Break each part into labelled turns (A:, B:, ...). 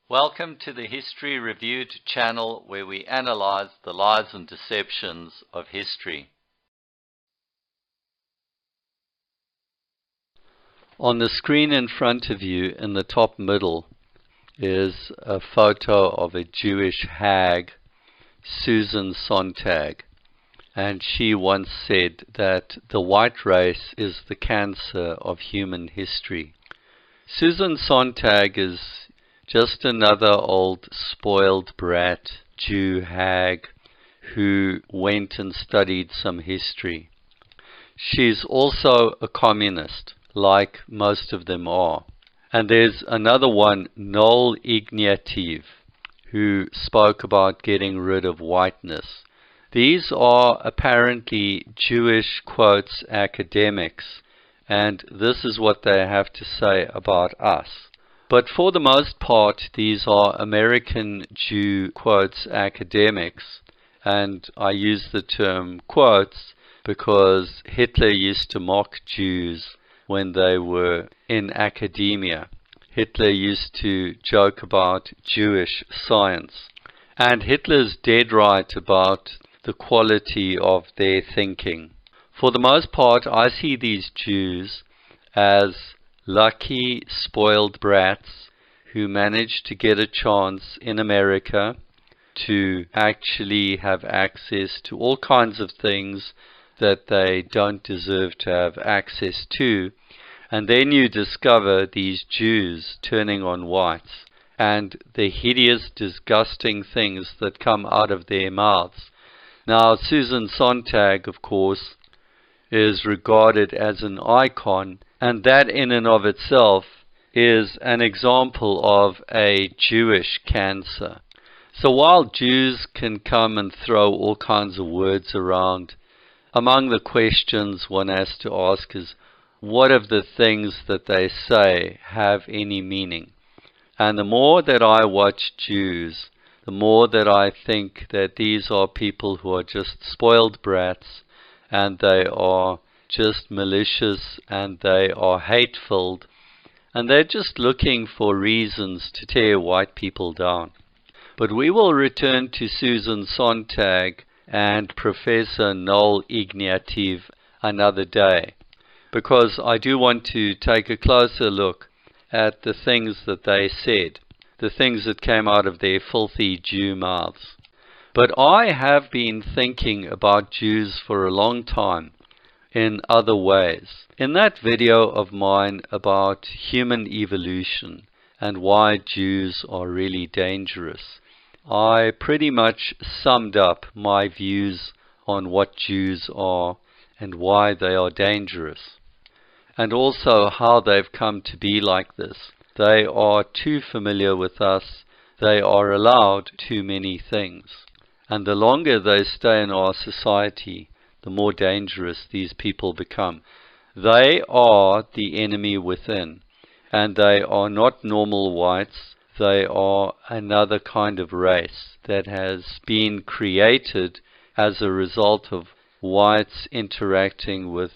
A: Welcome to the History Reviewed channel, where we analyze the lies and deceptions of history. On the screen in front of you, in the top middle, is a photo of a Jewish hag, Susan Sontag. And she once said that the white race is the cancer of human history. Susan Sontag is just another old spoiled brat Jew hag who went and studied some history. She's also a communist, like most of them are. And there's another one, Noel Ignatieff, who spoke about getting rid of whiteness. These are apparently Jewish, quotes, academics, and this is what they have to say about us. But for the most part, these are American Jew, quotes, academics, and I use the term quotes because Hitler used to mock Jews when they were in academia. Hitler used to joke about Jewish science. And Hitler's dead right about the quality of their thinking. For the most part, I see these Jews as lucky, spoiled brats who managed to get a chance in America to actually have access to all kinds of things that they don't deserve to have access to. And then you discover these Jews turning on whites and the hideous, disgusting things that come out of their mouths. Now, Susan Sontag, of course, is regarded as an icon, and that in and of itself is an example of a Jewish cancer. So while Jews can come and throw all kinds of words around, among the questions one has to ask is, what of the things that they say have any meaning? And the more that I watch Jews, the more that I think that these are people who are just spoiled brats, and they are just malicious, and they are hate-filled, and they're just looking for reasons to tear white people down. But we will return to Susan Sontag and Professor Noel Ignatieff another day, because I do want to take a closer look at the things that they said, the things that came out of their filthy Jew mouths. But I have been thinking about Jews for a long time in other ways. In that video of mine about human evolution and why Jews are really dangerous, I pretty much summed up my views on what Jews are and why they are dangerous, and also how they've come to be like this. They are too familiar with us. They are allowed too many things. And the longer they stay in our society, the more dangerous these people become. They are the enemy within, and they are not normal whites. They are another kind of race that has been created as a result of whites interacting with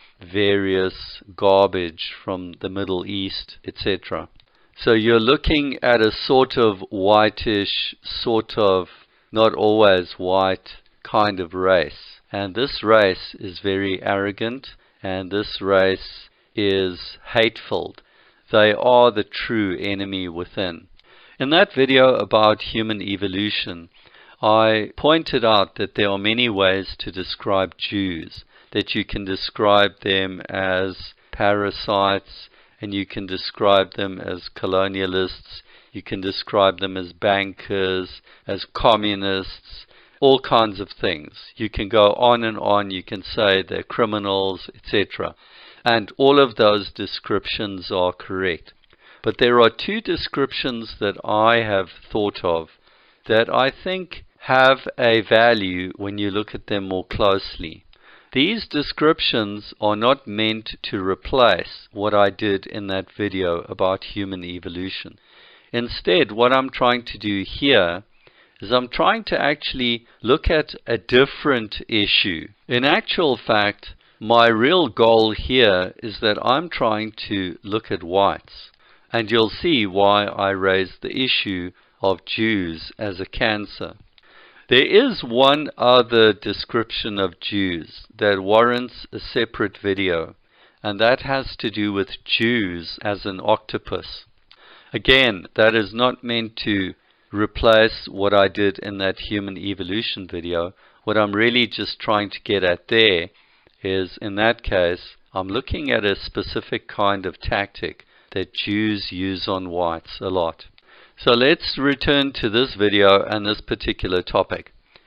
A: various garbage from the Middle East, etc. So you're looking at a sort of whitish, sort of not always white kind of race. And this race is very arrogant, and this race is hateful. They are the true enemy within. In that video about human evolution, I pointed out that there are many ways to describe Jews, that you can describe them as parasites, and you can describe them as colonialists, you can describe them as bankers, as communists, all kinds of things. You can go on and on, you can say they're criminals, etc. And all of those descriptions are correct. But there are two descriptions that I have thought of that I think have a value when you look at them more closely. These descriptions are not meant to replace what I did in that video about human evolution. Instead, what I'm trying to do here is I'm trying to actually look at a different issue. In actual fact, my real goal here is that I'm trying to look at whites. And you'll see why I raised the issue of Jews as a cancer. There is one other description of Jews that warrants a separate video, and that has to do with Jews as an octopus. Again, that is not meant to replace what I did in that human evolution video. What I'm really just trying to get at there is, in that case, I'm looking at a specific kind of tactic that Jews use on whites a lot. So let's return to this video and this particular topic.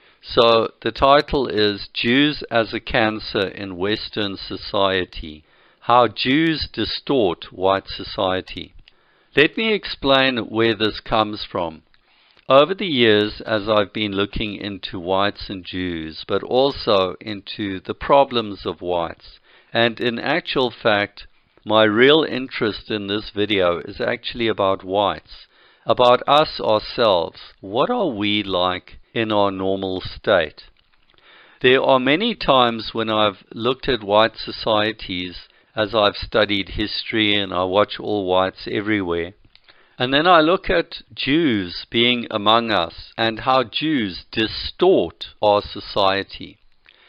A: So the title is Jews as a Cancer in Western Society: How Jews Distort White Society. Let me explain where this comes from. Over the years, as I've been looking into whites and Jews, but also into the problems of whites, and in actual fact, my real interest in this video is actually about whites, about us ourselves. What are we like in our normal state? There are many times when I've looked at white societies as I've studied history and I watch all whites everywhere. And then I look at Jews being among us and how Jews distort our society.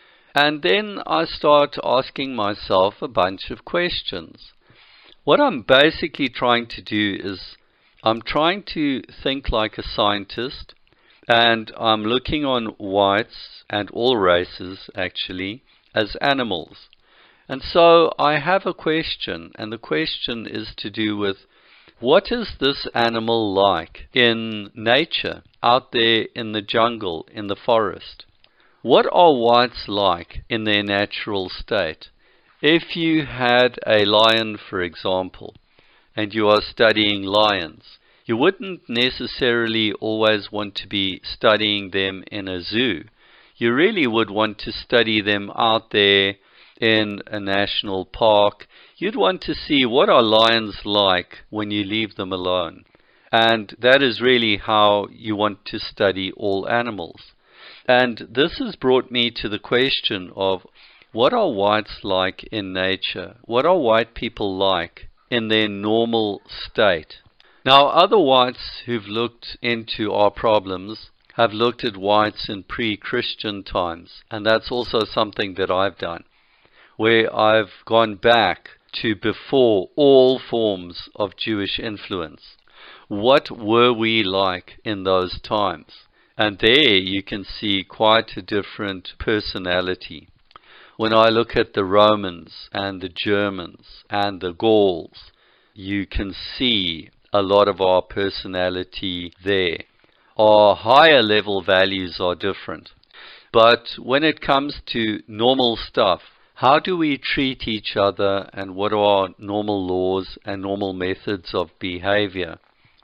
A: And then I start asking myself a bunch of questions. What I'm basically trying to do is I'm trying to think like a scientist, and I'm looking on whites and all races actually as animals. And so I have a question, and the question is to do with, what is this animal like in nature, out there in the jungle, in the forest? What are whites like in their natural state? If you had a lion, for example, and you are studying lions, you wouldn't necessarily always want to be studying them in a zoo. You really would want to study them out there in a national park. You'd want to see what are lions like when you leave them alone. And that is really how you want to study all animals. And this has brought me to the question of, what are whites like in nature? What are white people like in their normal state? Now, other whites who've looked into our problems have looked at whites in pre-Christian times, and that's also something that I've done, where I've gone back to before all forms of Jewish influence. What were we like in those times? And there you can see quite a different personality. When I look at the Romans and the Germans and the Gauls, you can see a lot of our personality there. Our higher level values are different. But when it comes to normal stuff, how do we treat each other, and what are our normal laws and normal methods of behavior?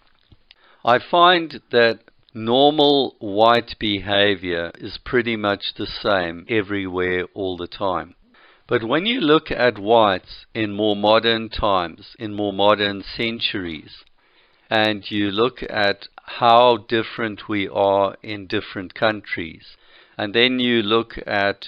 A: I find that normal white behavior is pretty much the same everywhere all the time. But when you look at whites in more modern times, in more modern centuries, and you look at how different we are in different countries, and then you look at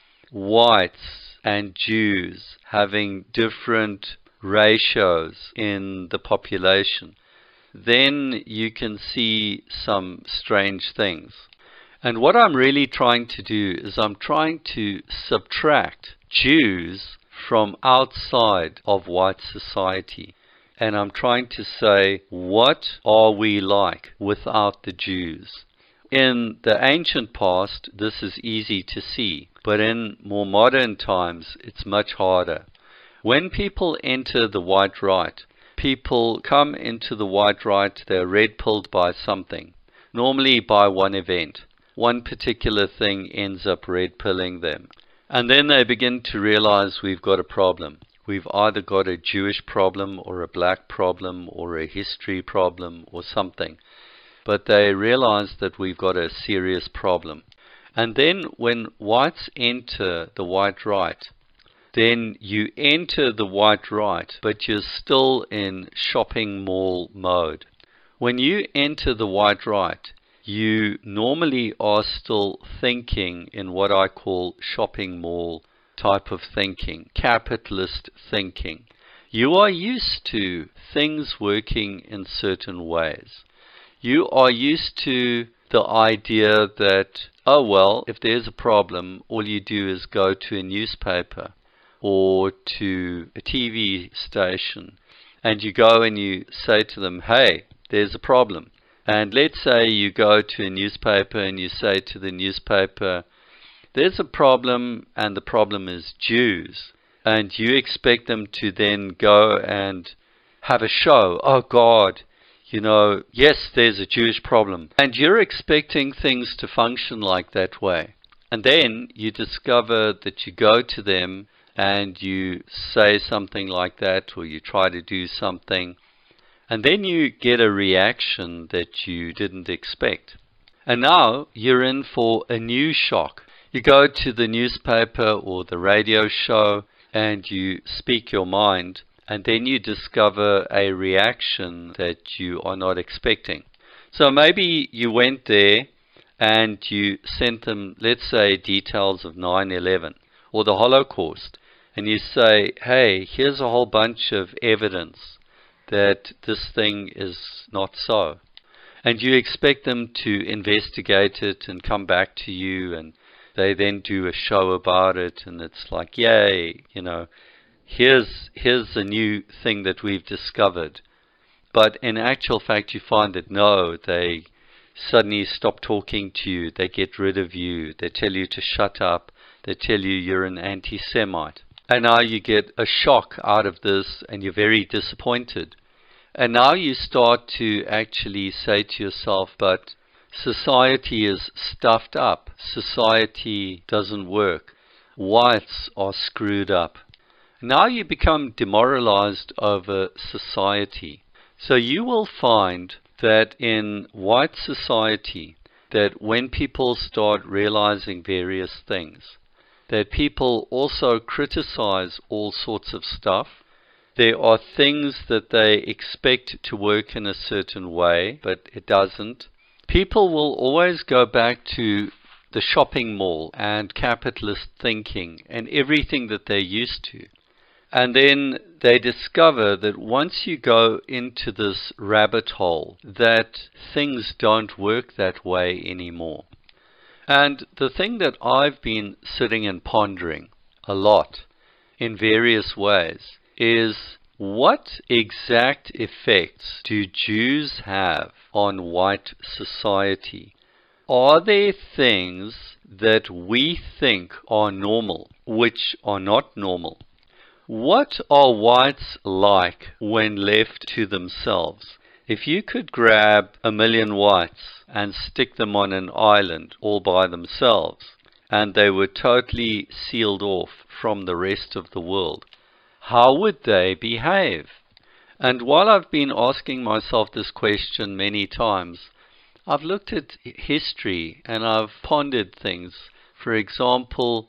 A: whites and Jews having different ratios in the population, then you can see some strange things. And what I'm really trying to do is I'm trying to subtract Jews from outside of white society. And I'm trying to say, what are we like without the Jews? In the ancient past, this is easy to see, but in more modern times, it's much harder. When people enter the white right, people come into the white right, they're red-pilled by something, normally by one event. One particular thing ends up red-pilling them. And then they begin to realize we've got a problem. We've either got a Jewish problem or a black problem or a history problem or something. But they realize that we've got a serious problem. And then when whites enter the white right, then you enter the white right, but you're still in shopping mall mode. When you enter the white right, you normally are still thinking in what I call shopping mall type of thinking, capitalist thinking. You are used to things working in certain ways. You are used to the idea that, oh well, if there's a problem, all you do is go to a newspaper or to a TV station, and you go and you say to them, hey, there's a problem. And let's say you go to a newspaper and you say to the newspaper, there's a problem, and the problem is Jews. And you expect them to then go and have a show. Oh God, yes, there's a Jewish problem. And you're expecting things to function like that way. And then you discover that you go to them and you say something like that, or you try to do something, and then you get a reaction that you didn't expect. And now you're in for a new shock. You go to the newspaper or the radio show and you speak your mind, and then you discover a reaction that you are not expecting. So maybe you went there and you sent them, let's say, details of 9/11 or the Holocaust, and you say, hey, here's a whole bunch of evidence that this thing is not so. And you expect them to investigate it and come back to you, and they then do a show about it, and it's like, yay, here's a new thing that we've discovered. But in actual fact, you find that no, they suddenly stop talking to you, they get rid of you, they tell you to shut up, they tell you you're an anti-Semite. And now you get a shock out of this, and you're very disappointed. And now you start to actually say to yourself, but society is stuffed up. Society doesn't work. Whites are screwed up. Now you become demoralized over society. So you will find that in white society, that when people start realizing various things, that people also criticize all sorts of stuff. There are things that they expect to work in a certain way, but it doesn't. People will always go back to the shopping mall and capitalist thinking and everything that they're used to. And then they discover that once you go into this rabbit hole, that things don't work that way anymore. And the thing that I've been sitting and pondering a lot in various ways is, what exact effects do Jews have on white society? Are there things that we think are normal, which are not normal? What are whites like when left to themselves? If you could grab 1 million whites and stick them on an island all by themselves, and they were totally sealed off from the rest of the world, how would they behave? And while I've been asking myself this question many times, I've looked at history and I've pondered things. For example,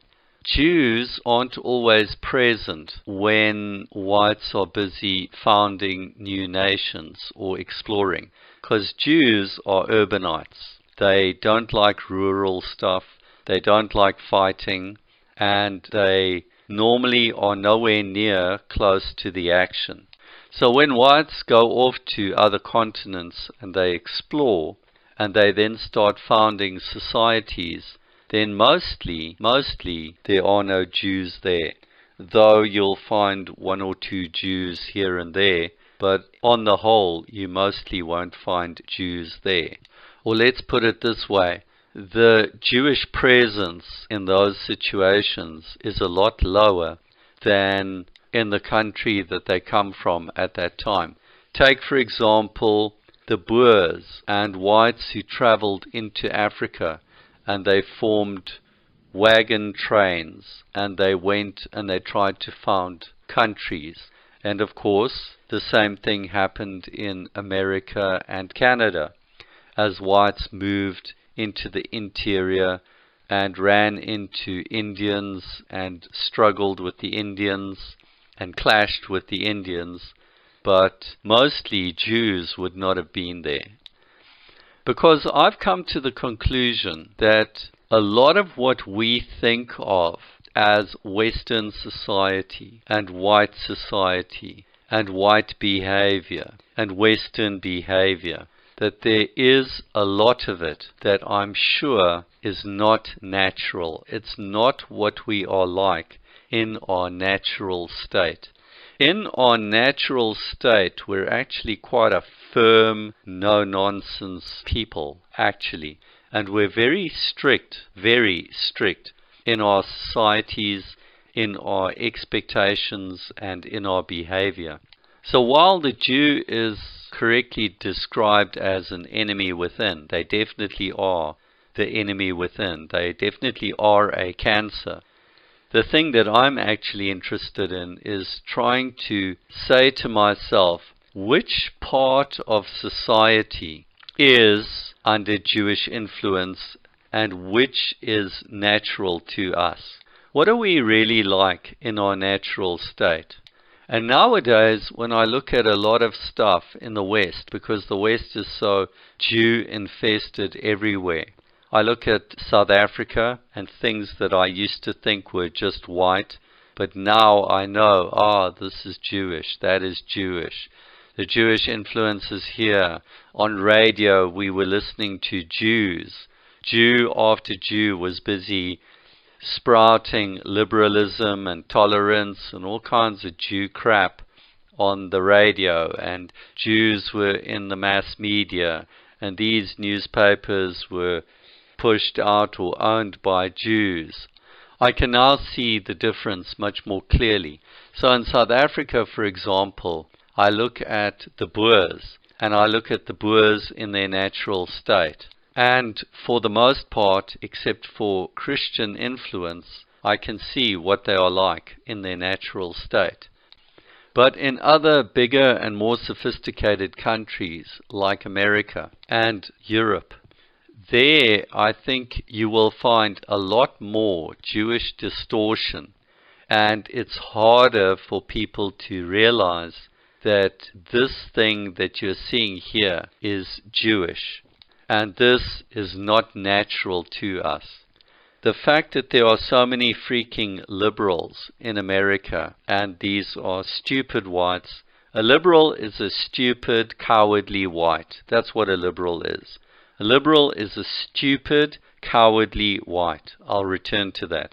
A: Jews aren't always present when whites are busy founding new nations or exploring, because Jews are urbanites. They don't like rural stuff, they don't like fighting, and they normally are nowhere near close to the action. So when whites go off to other continents and they explore, and they then start founding societies, then mostly there are no Jews there, though you'll find 1 or 2 Jews here and there, but on the whole you mostly won't find Jews there. Or let's put it this way, the Jewish presence in those situations is a lot lower than in the country that they come from at that time. Take, for example, the Boers and whites who traveled into Africa, and they formed wagon trains, and they went and they tried to found countries. And of course, the same thing happened in America and Canada, as whites moved into the interior and ran into Indians and struggled with the Indians and clashed with the Indians, but mostly Jews would not have been there. Because I've come to the conclusion that a lot of what we think of as Western society and white society and white behavior and Western behavior, that there is a lot of it that I'm sure is not natural. It's not what we are like in our natural state. In our natural state, we're actually quite a firm, no-nonsense people, actually. And we're very strict in our societies, in our expectations, and in our behavior. So while the Jew is correctly described as an enemy within, they definitely are the enemy within. They definitely are a cancer. The thing that I'm actually interested in is trying to say to myself, which part of society is under Jewish influence and which is natural to us? What are we really like in our natural state? And nowadays, when I look at a lot of stuff in the West, because the West is so Jew-infested everywhere, I look at South Africa and things that I used to think were just white, but now I know, this is Jewish, that is Jewish. The Jewish influence is here. On radio, we were listening to Jews. Jew after Jew was busy sprouting liberalism and tolerance and all kinds of Jew crap on the radio, and Jews were in the mass media, and these newspapers were pushed out or owned by Jews. I can now see the difference much more clearly. So in South Africa, for example, I look at the Boers, and I look at the Boers in their natural state. And for the most part, except for Christian influence, I can see what they are like in their natural state. But in other bigger and more sophisticated countries like America and Europe, there I think you will find a lot more Jewish distortion, and it's harder for people to realize that this thing that you're seeing here is Jewish. And this is not natural to us. The fact that there are so many freaking liberals in America, and these are stupid whites. A liberal is a stupid, cowardly white. That's what a liberal is. A liberal is a stupid, cowardly white. I'll return to that.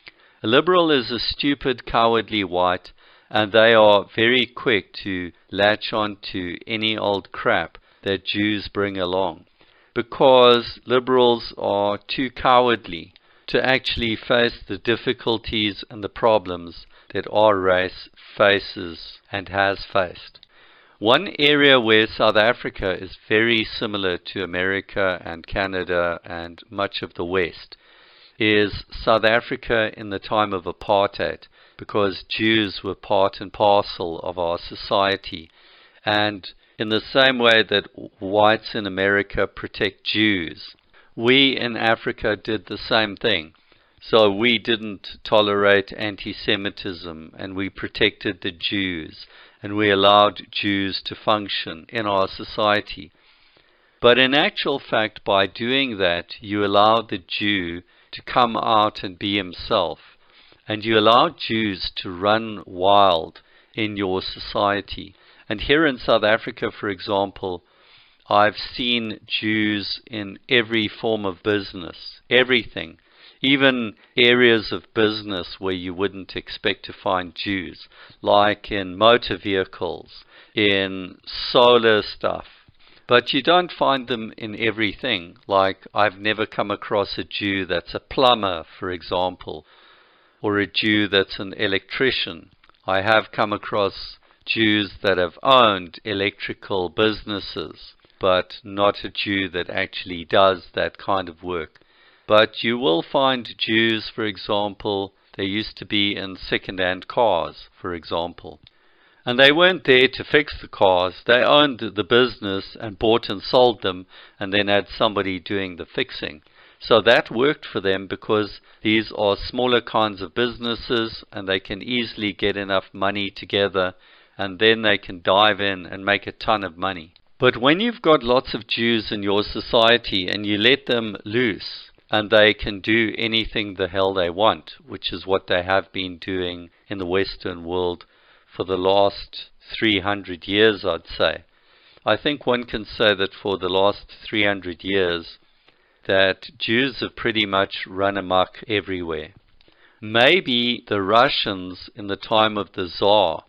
A: A liberal is a stupid, cowardly white, and they are very quick to latch on to any old crap that Jews bring along, because liberals are too cowardly to actually face the difficulties and the problems that our race faces and has faced. One area where South Africa is very similar to America and Canada and much of the West is South Africa in the time of apartheid, because Jews were part and parcel of our society. And in the same way that whites in America protect Jews, we in Africa did the same thing. So we didn't tolerate anti-Semitism, and we protected the Jews, and we allowed Jews to function in our society. But in actual fact, by doing that, you allowed the Jew to come out and be himself, and you allowed Jews to run wild in your society. And here in South Africa, for example, I've seen Jews in every form of business, everything, even areas of business where you wouldn't expect to find Jews, like in motor vehicles, in solar stuff. But you don't find them in everything. Like, I've never come across a Jew that's a plumber, for example, or a Jew that's an electrician. I have come across Jews that have owned electrical businesses, but not a Jew that actually does that kind of work. But you will find Jews, for example, they used to be in second-hand cars, for example. And they weren't there to fix the cars. They owned the business and bought and sold them, and then had somebody doing the fixing. So that worked for them, because these are smaller kinds of businesses and they can easily get enough money together, and then they can dive in and make a ton of money. But when you've got lots of Jews in your society and you let them loose, and they can do anything the hell they want, which is what they have been doing in the Western world for the last 300 years, I'd say. I think one can say that for the last 300 years that Jews have pretty much run amok everywhere. Maybe the Russians in the time of the Tsar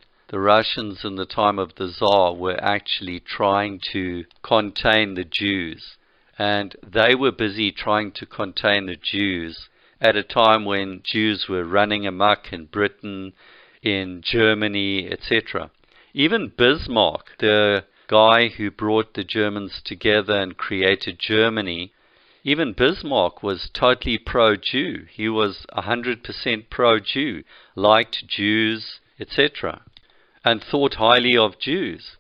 A: were actually trying to contain the Jews, and they were busy trying to contain the Jews at a time when Jews were running amok in Britain, in Germany, etc. Even Bismarck, the guy who brought the Germans together and created Germany, even Bismarck was totally pro-Jew. He was 100% pro-Jew, liked Jews, etc., and thought highly of Jews.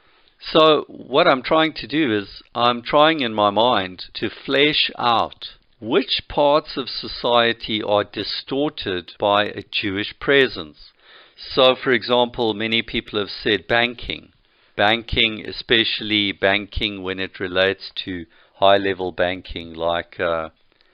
A: So what I'm trying to do is I'm trying in my mind to flesh out which parts of society are distorted by a Jewish presence. So, for example, many people have said banking. Banking, especially banking when it relates to high-level banking like a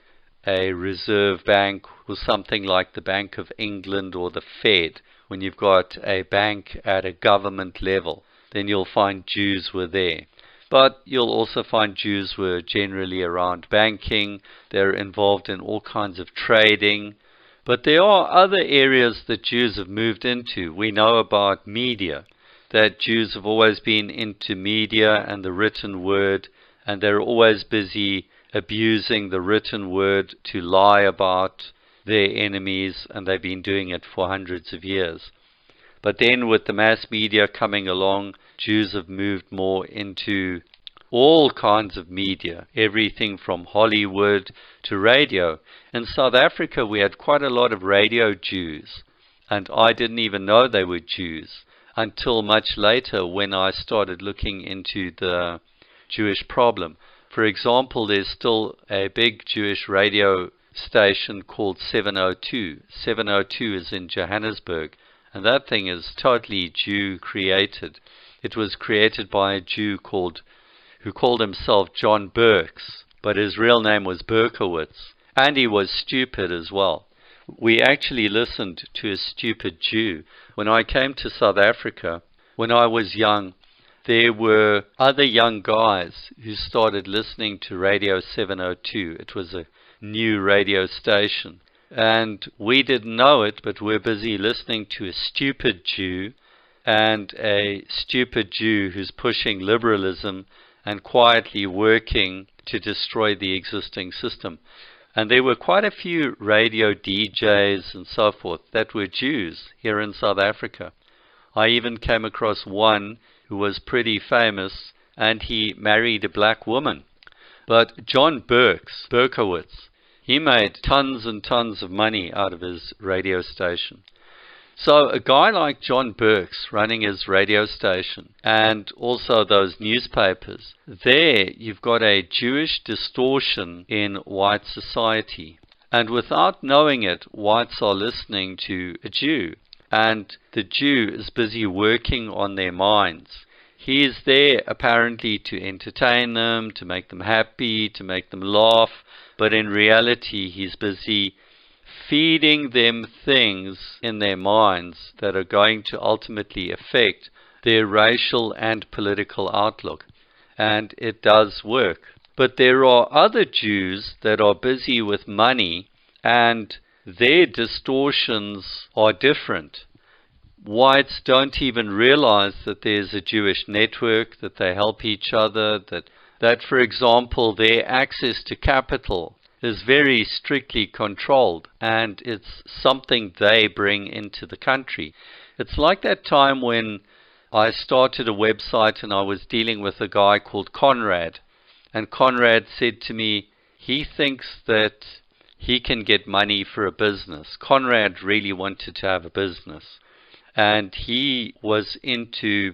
A: reserve bank or something like the Bank of England or the Fed. When you've got a bank at a government level, then you'll find Jews were there. But you'll also find Jews were generally around banking. They're involved in all kinds of trading. But there are other areas that Jews have moved into. We know about media, that Jews have always been into media and the written word, and they're always busy abusing the written word to lie about their enemies, and they've been doing it for hundreds of years. But then with the mass media coming along, Jews have moved more into all kinds of media, everything from Hollywood to radio. In South Africa, we had quite a lot of radio Jews, and I didn't even know they were Jews until much later when I started looking into the Jewish problem. For example, there's still a big Jewish radio station called 702. 702 is in Johannesburg, and that thing is totally Jew created. It was created by a Jew who called himself John Burks, but his real name was Berkowitz, and he was stupid as well. We actually listened to a stupid Jew. When I came to South Africa, when I was young, there were other young guys who started listening to Radio 702. It was a new radio station. And we didn't know it, but we're busy listening to a stupid Jew and a stupid Jew who's pushing liberalism and quietly working to destroy the existing system. And there were quite a few radio DJs and so forth that were Jews here in South Africa. I even came across one who was pretty famous, and he married a black woman. But John Berkowitz, he made tons and tons of money out of his radio station. So a guy like John Burks running his radio station and also those newspapers, there you've got a Jewish distortion in white society. And without knowing it, whites are listening to a Jew. And the Jew is busy working on their minds. He is there apparently to entertain them, to make them happy, to make them laugh. But in reality, he's busy feeding them things in their minds that are going to ultimately affect their racial and political outlook. And it does work. But there are other Jews that are busy with money, and their distortions are different. Whites don't even realize that there's a Jewish network, that they help each other, that for example, their access to capital is very strictly controlled, and it's something they bring into the country. It's like that time when I started a website and I was dealing with a guy called Conrad, and Conrad said to me he thinks that he can get money for a business. Conrad really wanted to have a business, and he was into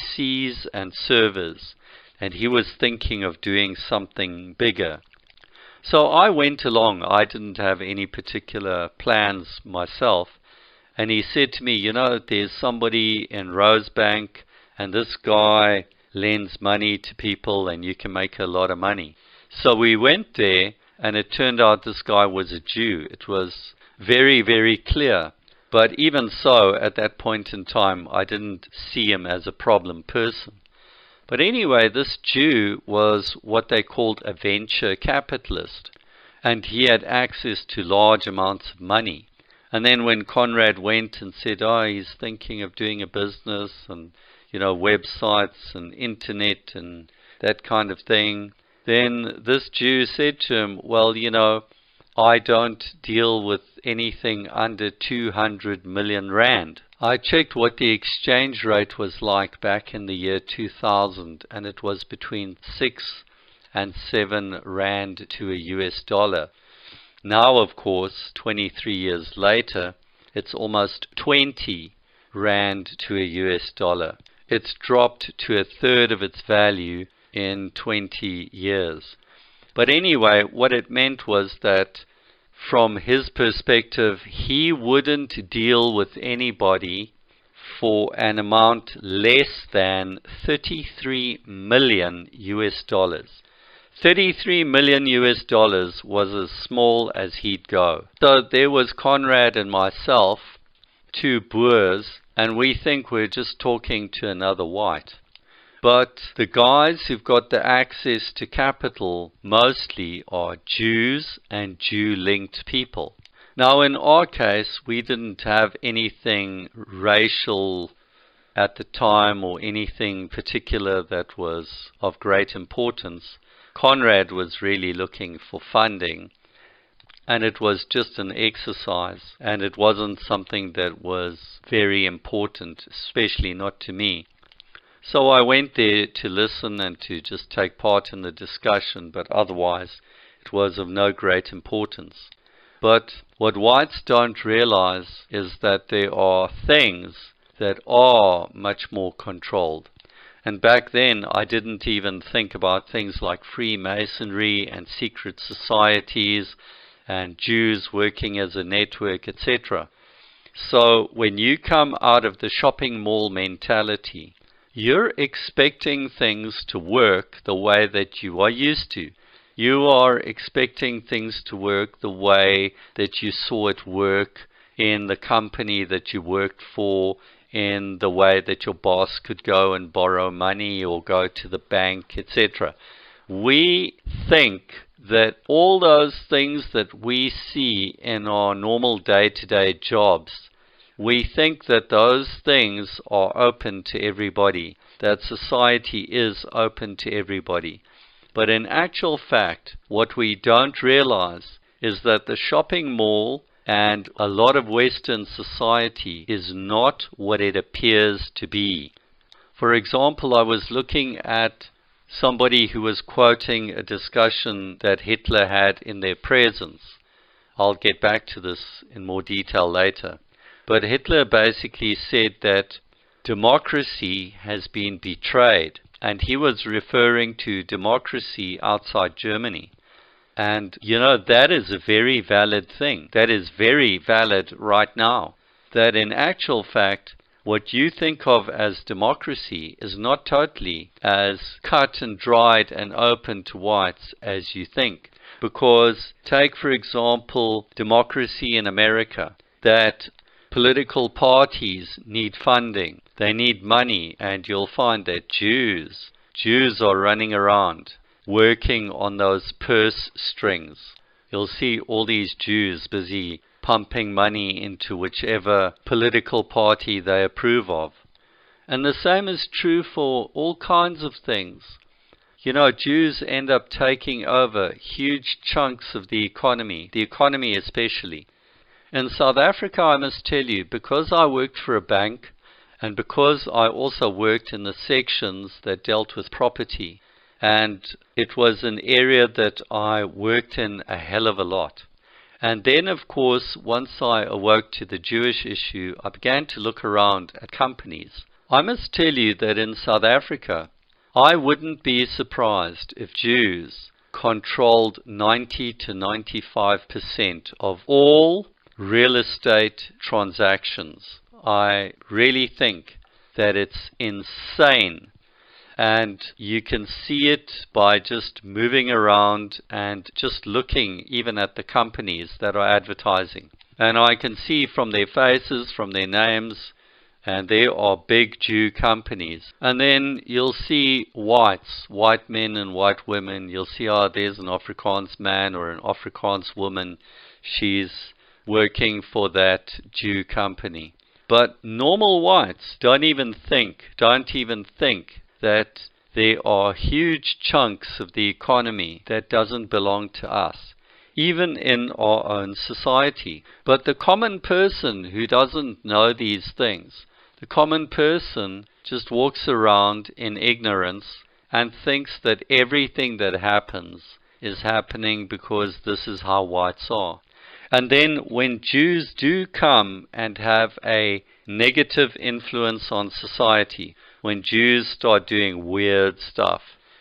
A: PCs and servers, and he was thinking of doing something bigger. So I went along. I didn't have any particular plans myself. And he said to me, you know, there's somebody in Rosebank, and this guy lends money to people, and you can make a lot of money. So we went there, and it turned out this guy was a Jew. It was very, very clear But even so, at that point in time, I didn't see him as a problem person. But anyway, this Jew was what they called a venture capitalist, and he had access to large amounts of money. And then when Conrad went and said, oh, he's thinking of doing a business and, websites and internet and that kind of thing, then this Jew said to him, well, I don't deal with anything under 200 million rand. I checked what the exchange rate was like back in the year 2000, and it was between 6 and 7 rand to a US dollar. Now, of course, 23 years later, it's almost 20 rand to a US dollar. It's dropped to a third of its value in 20 years. But anyway, what it meant was that from his perspective, he wouldn't deal with anybody for an amount less than 33 million US dollars. 33 million US dollars was as small as he'd go. So there was Conrad and myself, two Boers, and we think we're just talking to another white. But the guys who've got the access to capital mostly are Jews and Jew-linked people. Now in our case, we didn't have anything racial at the time or anything particular that was of great importance. Conrad was really looking for funding, and it was just an exercise, and it wasn't something that was very important, especially not to me. So I went there to listen and to just take part in the discussion, but otherwise it was of no great importance. But what whites don't realize is that there are things that are much more controlled. And back then I didn't even think about things like Freemasonry and secret societies and Jews working as a network, etc. So when you come out of the shopping mall mentality, you're expecting things to work the way that you are used to. You are expecting things to work the way that you saw it work in the company that you worked for, in the way that your boss could go and borrow money or go to the bank, etc. We think that all those things that we see in our normal day-to-day jobs, we think that those things are open to everybody, that society is open to everybody. But in actual fact, what we don't realize is that the shopping mall and a lot of Western society is not what it appears to be. For example, I was looking at somebody who was quoting a discussion that Hitler had in their presence. I'll get back to this in more detail later. But Hitler basically said that democracy has been betrayed, and he was referring to democracy outside Germany. And that is a very valid thing. That is very valid right now. That in actual fact, what you think of as democracy is not totally as cut and dried and open to whites as you think. Because take, for example, democracy in America, that political parties need funding. They need money, and you'll find that Jews are running around working on those purse strings. You'll see all these Jews busy pumping money into whichever political party they approve of. And the same is true for all kinds of things. Jews end up taking over huge chunks of the economy especially. In South Africa, I must tell you, because I worked for a bank and because I also worked in the sections that dealt with property, and it was an area that I worked in a hell of a lot. And then, of course, once I awoke to the Jewish issue, I began to look around at companies. I must tell you that in South Africa, I wouldn't be surprised if Jews controlled 90 to 95% of all real estate transactions. I really think that it's insane, and you can see it by just moving around and just looking even at the companies that are advertising. And I can see from their faces, from their names, and there are big Jew companies. And then you'll see whites, white men and white women. You'll see, oh, there's an Afrikaans man or an Afrikaans woman. She's working for that Jew company. But normal whites don't even think that there are huge chunks of the economy that doesn't belong to us, even in our own society. But the common person who doesn't know these things, the common person just walks around in ignorance and thinks that everything that happens is happening because this is how whites are. And then when Jews do come and have a negative influence on society, when Jews start doing weird stuff,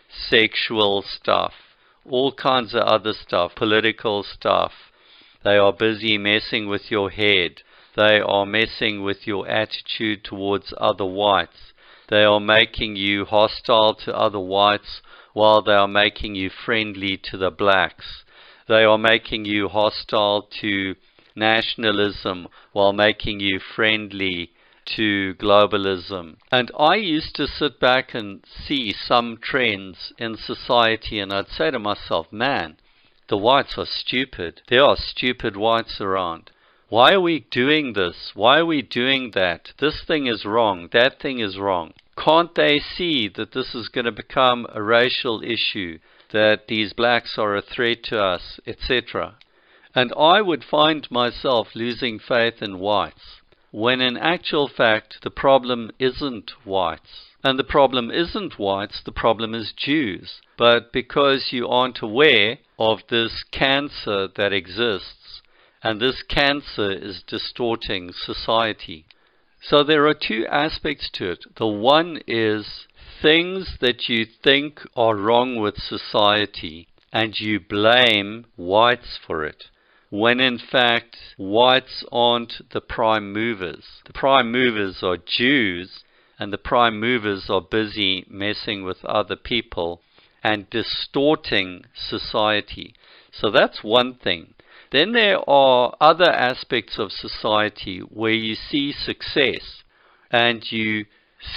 A: sexual stuff, all kinds of other stuff, political stuff, they are busy messing with your head. They are messing with your attitude towards other whites. They are making you hostile to other whites while they are making you friendly to the blacks. They are making you hostile to nationalism while making you friendly to globalism. And I used to sit back and see some trends in society, and I'd say to myself, man, the whites are stupid. There are stupid whites around. Why are we doing this? Why are we doing that? This thing is wrong. That thing is wrong. Can't they see that this is going to become a racial issue, that these blacks are a threat to us, etc.? And I would find myself losing faith in whites, when in actual fact the problem isn't whites. And the problem isn't whites, the problem is Jews. But because you aren't aware of this cancer that exists, and this cancer is distorting society. So there are two aspects to it. The one is things that you think are wrong with society, and you blame whites for it, when in fact whites aren't the prime movers. The prime movers are Jews, and the prime movers are busy messing with other people and distorting society. So that's one thing. Then there are other aspects of society where you see success, and you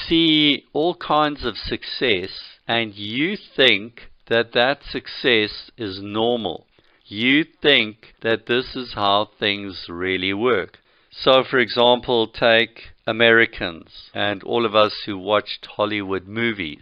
A: see all kinds of success, and you think that that success is normal. You think that this is how things really work. So for example, take Americans and all of us who watched Hollywood movies.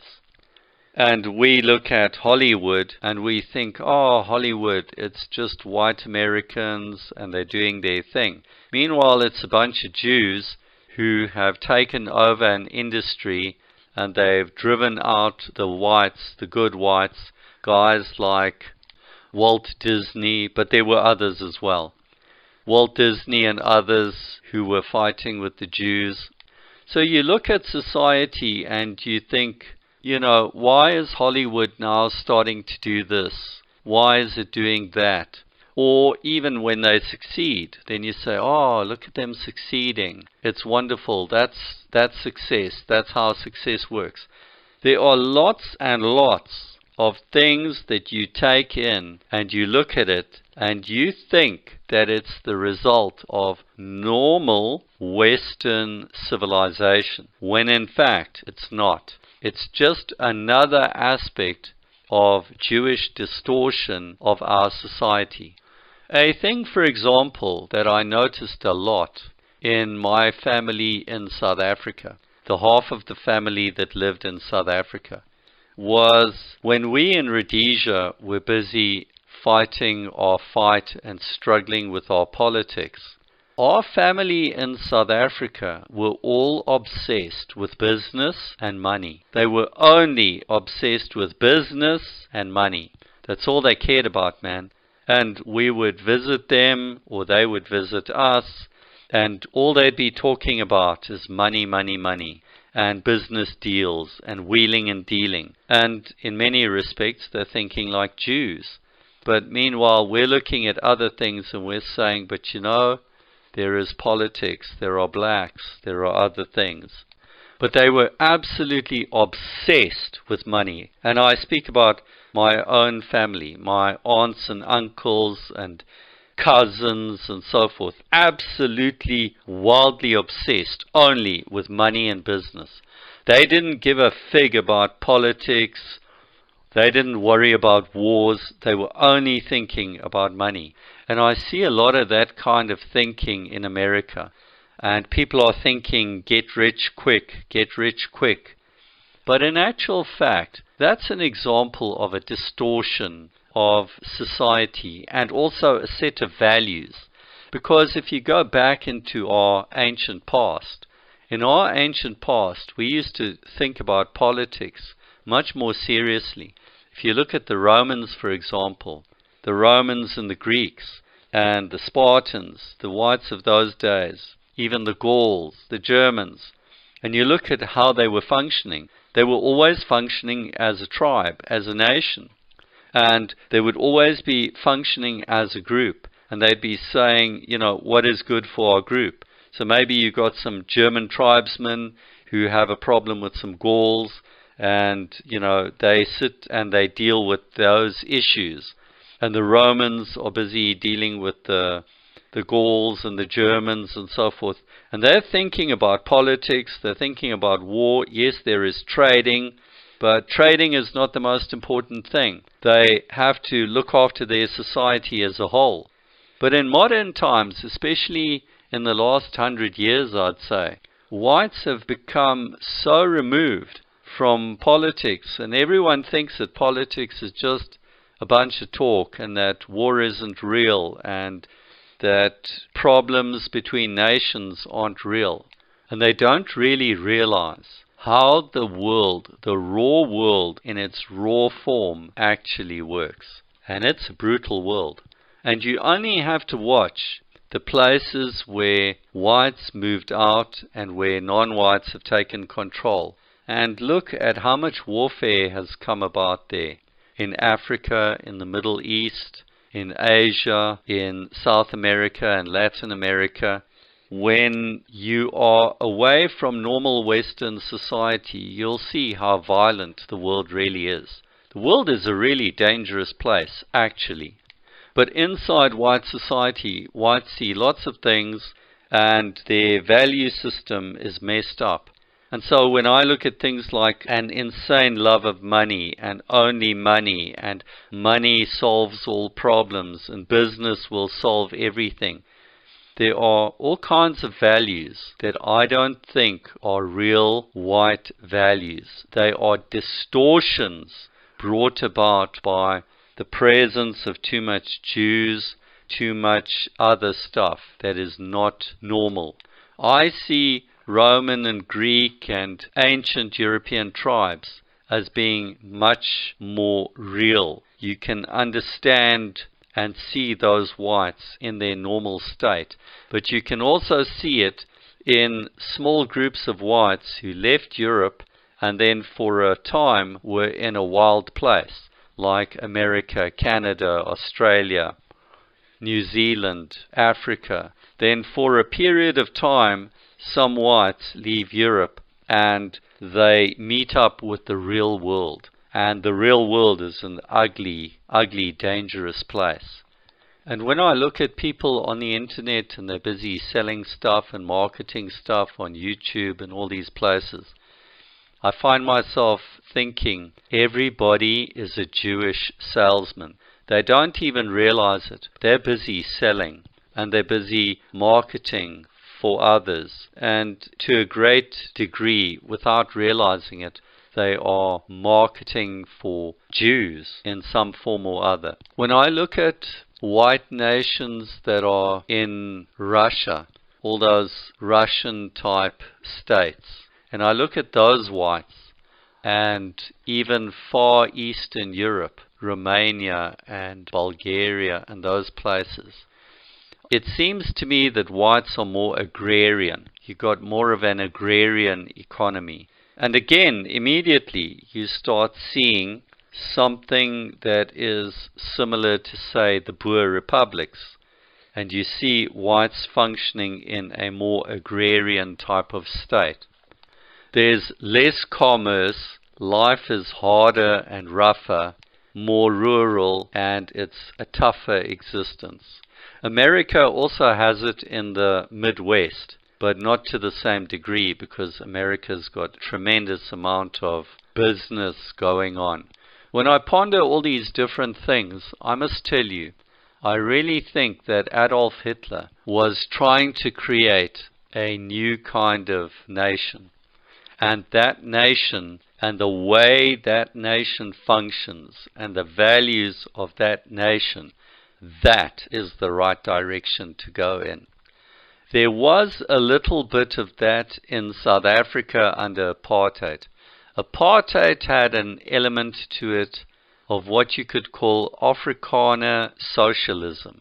A: And we look at Hollywood and we think, oh, Hollywood, it's just white Americans and they're doing their thing. Meanwhile, it's a bunch of Jews who have taken over an industry and they've driven out the whites, the good whites, guys like Walt Disney, but there were others as well. Walt Disney and others who were fighting with the Jews. So you look at society and you think, you know, why is Hollywood now starting to do this? Why is it doing that? Or even when they succeed, then you say, oh, look at them succeeding. It's wonderful. That's success. That's how success works. There are lots and lots of things that you take in and you look at it and you think that it's the result of normal Western civilization, when in fact it's not. It's just another aspect of Jewish distortion of our society. A thing, for example, that I noticed a lot in my family in South Africa, the half of the family that lived in South Africa, was when we in Rhodesia were busy fighting our fight and struggling with our politics. Our family in South Africa were all obsessed with business and money. They were only obsessed with business and money. That's all they cared about, man. And we would visit them, or they would visit us, and all they'd be talking about is money, money, money, and business deals, and wheeling and dealing. And in many respects, they're thinking like Jews. But meanwhile, we're looking at other things and we're saying, but you know, there is politics, there are blacks, there are other things. But they were absolutely obsessed with money. And I speak about my own family, my aunts and uncles and cousins and so forth. Absolutely wildly obsessed only with money and business. They didn't give a fig about politics. They didn't worry about wars. They were only thinking about money. And I see a lot of that kind of thinking in America. And people are thinking, get rich quick, get rich quick. But in actual fact, that's an example of a distortion of society and also a set of values. Because if you go back into our ancient past, in our ancient past, we used to think about politics much more seriously. If you look at the Romans, for example, the Romans and the Greeks and the Spartans, the whites of those days, even the Gauls, the Germans, and you look at how they were functioning, they were always functioning as a tribe, as a nation. And they would always be functioning as a group. And they'd be saying, you know, what is good for our group? So maybe you got some German tribesmen who have a problem with some Gauls, and, you know, they sit and they deal with those issues. And the Romans are busy dealing with the Gauls and the Germans and so forth. And they're thinking about politics, they're thinking about war. Yes, there is trading, but trading is not the most important thing. They have to look after their society as a whole. But in modern times, especially in the last 100 years, I'd say, whites have become so removed from politics, and everyone thinks that politics is just a bunch of talk and that war isn't real and that problems between nations aren't real. And they don't really realize how the world, the raw world in its raw form, actually works. And it's a brutal world. And you only have to watch the places where whites moved out and where non-whites have taken control, and look at how much warfare has come about there. In Africa, in the Middle East, in Asia, in South America and Latin America. When you are away from normal Western society, you'll see how violent the world really is. The world is a really dangerous place, actually. But inside white society, whites see lots of things, and their value system is messed up. And so when I look at things like an insane love of money and only money, and money solves all problems and business will solve everything, there are all kinds of values that I don't think are real white values. They are distortions brought about by the presence of too much Jews, too much other stuff that is not normal. I see Roman and Greek and ancient European tribes as being much more real. You can understand and see those whites in their normal state. But you can also see it in small groups of whites who left Europe and then for a time were in a wild place, like America, Canada, Australia, New Zealand, Africa. Then for a period of time, some whites leave Europe and they meet up with the real world. And the real world is an ugly, ugly, dangerous place. And when I look at people on the internet and they're busy selling stuff and marketing stuff on YouTube and all these places, I find myself thinking everybody is a Jewish salesman. They don't even realize it. They're busy selling and they're busy marketing for others. And to a great degree, without realizing it, they are marketing for Jews in some form or other. When I look at white nations that are in Russia, all those Russian type states, and I look at those whites, and even Far Eastern Europe, Romania and Bulgaria and those places, it seems to me that whites are more agrarian. You've got more of an agrarian economy. And again, immediately you start seeing something that is similar to, say, the Boer republics. And you see whites functioning in a more agrarian type of state. There's less commerce, life is harder and rougher, more rural, and it's a tougher existence. America also has it in the Midwest, but not to the same degree, because America's got a tremendous amount of business going on. When I ponder all these different things, I must tell you, I really think that Adolf Hitler was trying to create a new kind of nation. And that nation, and the way that nation functions, and the values of that nation, that is the right direction to go in. There was a little bit of that in South Africa under apartheid. Apartheid had an element to it of what you could call Afrikaner socialism.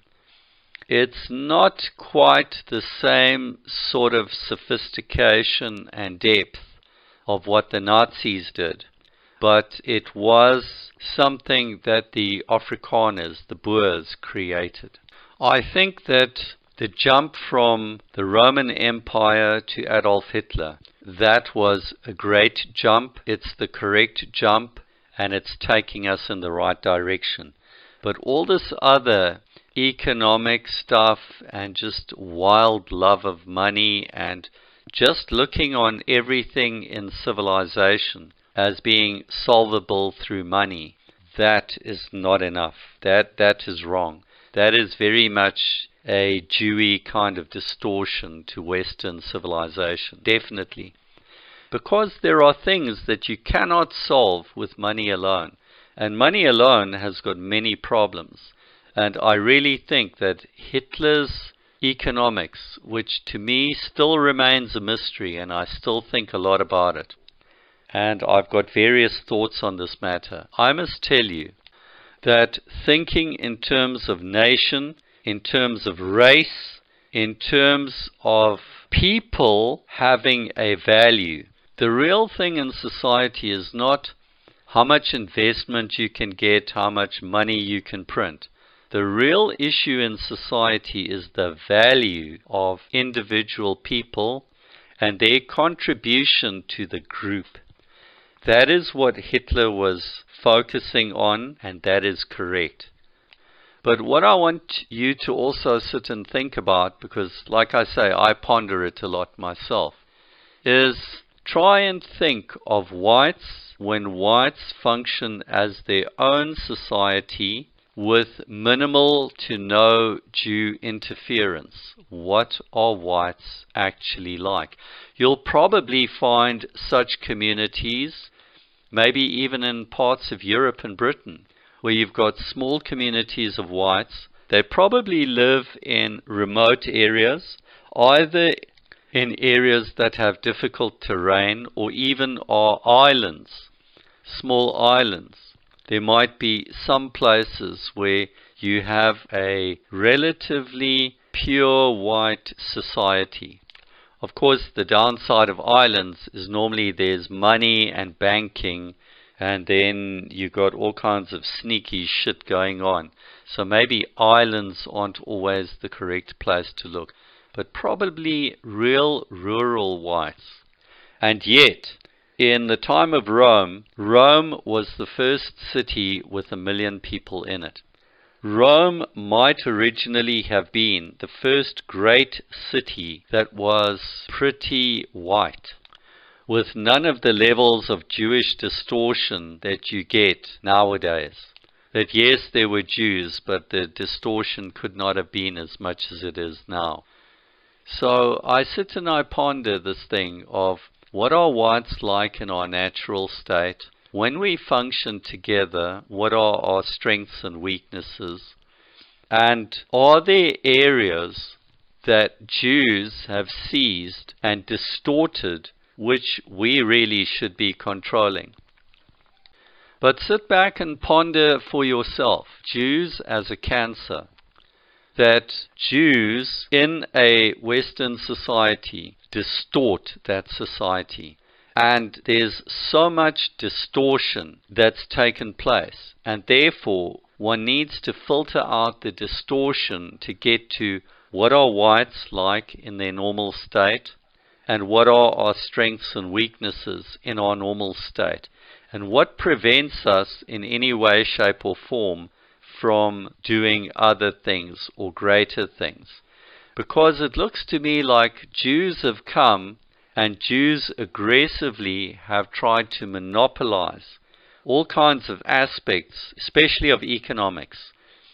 A: It's not quite the same sort of sophistication and depth of what the Nazis did, but it was something that the Afrikaners, the Boers, created. I think that the jump from the Roman Empire to Adolf Hitler, that was a great jump. It's the correct jump, and it's taking us in the right direction. But all this other economic stuff and just wild love of money and just looking on everything in civilization as being solvable through money, that is not enough. That is wrong. That is very much a Jewy kind of distortion to Western civilization, definitely. Because there are things that you cannot solve with money alone. And money alone has got many problems. And I really think that Hitler's economics, which to me still remains a mystery, and I still think a lot about it, and I've got various thoughts on this matter, I must tell you that thinking in terms of nation, in terms of race, in terms of people having a value, the real thing in society is not how much investment you can get, how much money you can print. The real issue in society is the value of individual people and their contribution to the group. That is what Hitler was focusing on, and that is correct. But what I want you to also sit and think about, because like I say, I ponder it a lot myself, is try and think of whites when whites function as their own society with minimal to no Jew interference. What are whites actually like? You'll probably find such communities, maybe even in parts of Europe and Britain, where you've got small communities of whites. They probably live in remote areas, either in areas that have difficult terrain or even are islands, small islands. There might be some places where you have a relatively pure white society. Of course, the downside of islands is normally there's money and banking, and then you got all kinds of sneaky shit going on. So maybe islands aren't always the correct place to look, but probably real rural whites. And yet, in the time of Rome, Rome was the first city with 1 million people in it. Rome might originally have been the first great city that was pretty white, with none of the levels of Jewish distortion that you get nowadays. That yes, there were Jews, but the distortion could not have been as much as it is now. So I sit and I ponder this thing of what are whites like in our natural state? When we function together, what are our strengths and weaknesses? And are there areas that Jews have seized and distorted which we really should be controlling? But sit back and ponder for yourself, Jews as a cancer. That Jews in a Western society distort that society. And there's so much distortion that's taken place. And therefore, one needs to filter out the distortion to get to what are whites like in their normal state, and what are our strengths and weaknesses in our normal state, and what prevents us in any way, shape or form from doing other things or greater things. Because it looks to me like Jews have come and Jews aggressively have tried to monopolize all kinds of aspects, especially of economics,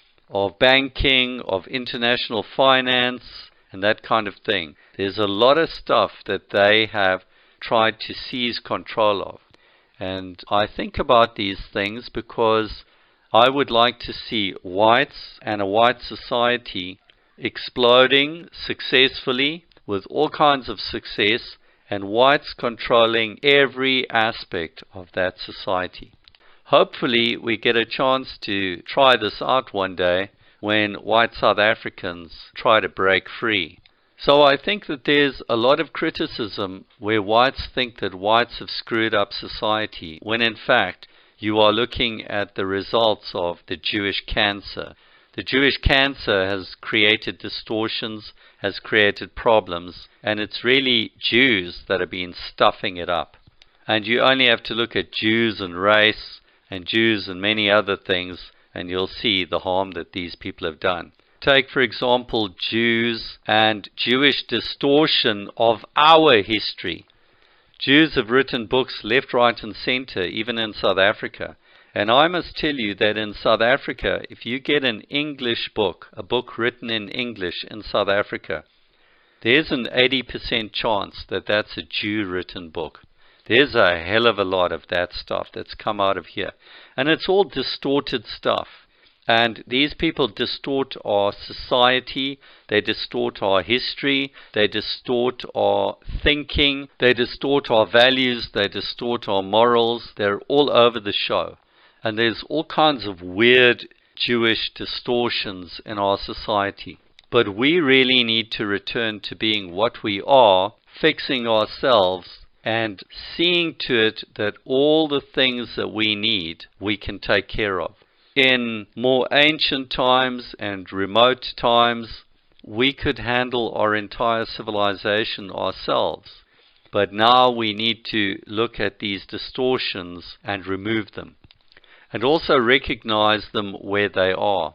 A: of banking, of international finance, and that kind of thing. There's a lot of stuff that they have tried to seize control of. And I think about these things because I would like to see whites and a white society exploding successfully with all kinds of success, and whites controlling every aspect of that society. Hopefully we get a chance to try this out one day when white South Africans try to break free. So I think that there's a lot of criticism where whites think that whites have screwed up society, when in fact you are looking at the results of the Jewish cancer. The Jewish cancer has created distortions, has created problems, and it's really Jews that have been stuffing it up. And you only have to look at Jews and race and Jews and many other things, and you'll see the harm that these people have done. Take, for example, Jews and Jewish distortion of our history. Jews have written books left, right, and center, even in South Africa. And I must tell you that in South Africa, if you get an English book, a book written in English in South Africa, there's an 80% chance that that's a Jew-written book. There's a hell of a lot of that stuff that's come out of here. And it's all distorted stuff. And these people distort our society, they distort our history, they distort our thinking, they distort our values, they distort our morals. They're all over the show. And there's all kinds of weird Jewish distortions in our society. But we really need to return to being what we are, fixing ourselves, and seeing to it that all the things that we need, we can take care of. In more ancient times and remote times, we could handle our entire civilization ourselves. But now we need to look at these distortions and remove them, and also recognize them where they are.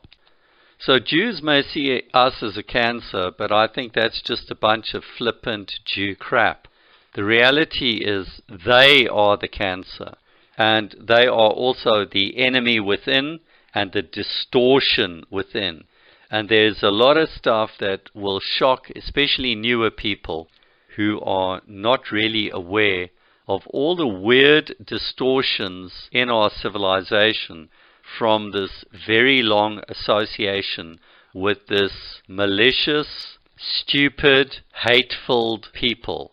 A: So Jews may see us as a cancer, but I think that's just a bunch of flippant Jew crap. The reality is they are the cancer, and they are also the enemy within and the distortion within. And there's a lot of stuff that will shock especially newer people who are not really aware of all the weird distortions in our civilization from this very long association with this malicious, stupid, hateful people.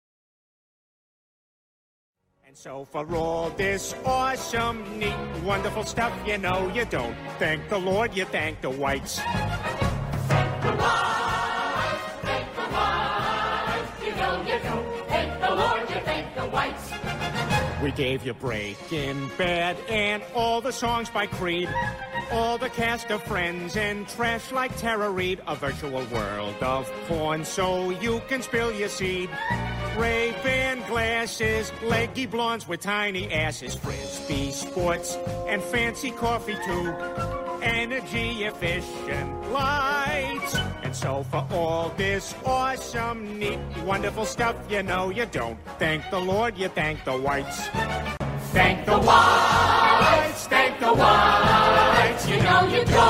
B: And so for all this awesome, neat, wonderful stuff, you know you don't thank the Lord, you thank the whites.
C: Thank the whites, you know you don't thank the Lord, you thank the whites.
B: We gave you Breaking Bad and all the songs by Creed, all the cast of Friends and trash like Tara Reid, a virtual world of porn so you can spill your seed. Ray-Ban glasses, leggy blondes with tiny asses, Frisbee sports, and fancy coffee too, energy efficient lights. And so for all this awesome, neat, wonderful stuff, you know you don't thank the Lord, you thank the whites.
C: Thank the whites, you know you don't.